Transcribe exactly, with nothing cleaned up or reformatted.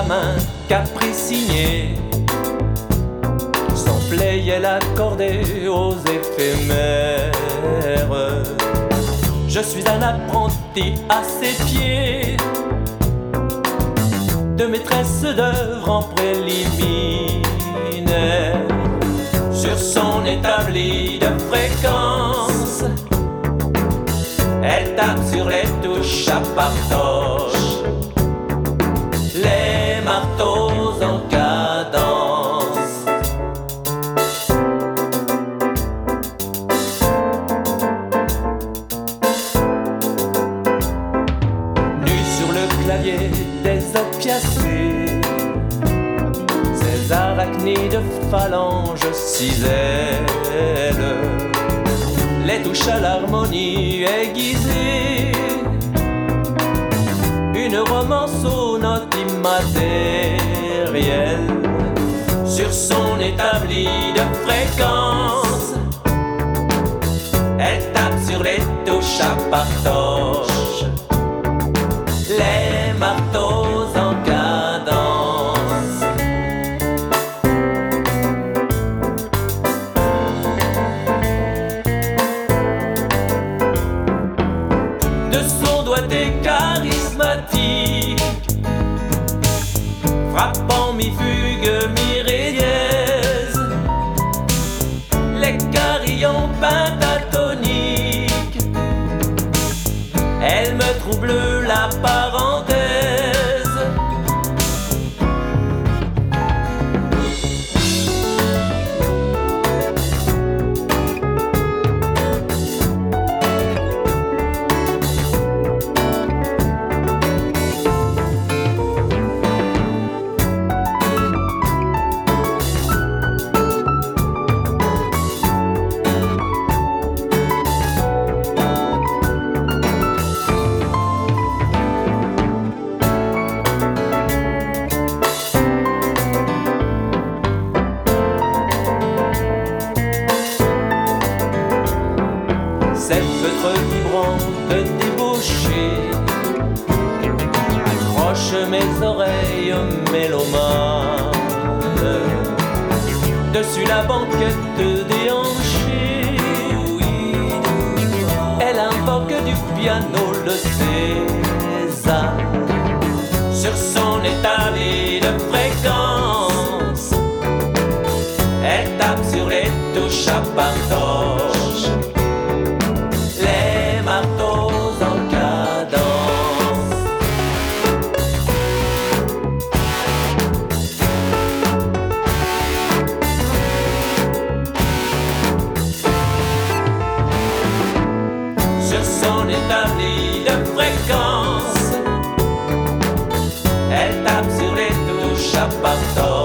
main capricinier. Son playel accordé aux éphémères. Je suis un apprenti à ses pieds, de maîtresse d'œuvre en préliminaire. Sur son établi de fréquence, elle tape sur les touches à partoche, les marteaux en cadence. Nu sur le clavier des opiacés, ses arachnides phalanges cisèlent les touches à l'harmonie aiguisée, une romance aux notes immatérielles. Sur son établi de fréquence, elle tape sur les touches à partoche, les marteaux en cadence. De son doigté charismatique, frappant mi-fugue, mi-ré-dièse, les carillons pentatoniques, elle me trouble la parenthèse. Cette feutre vibrante débauchée accroche mes oreilles mélomanes. Dessus la banquette déhanchée, elle invoque du piano le César. Sur son établi de fréquence, elle tape sur les touches à partoche, les marteaux en cadence. Sur son établi de fréquence, elle tape sur les touches à partoche.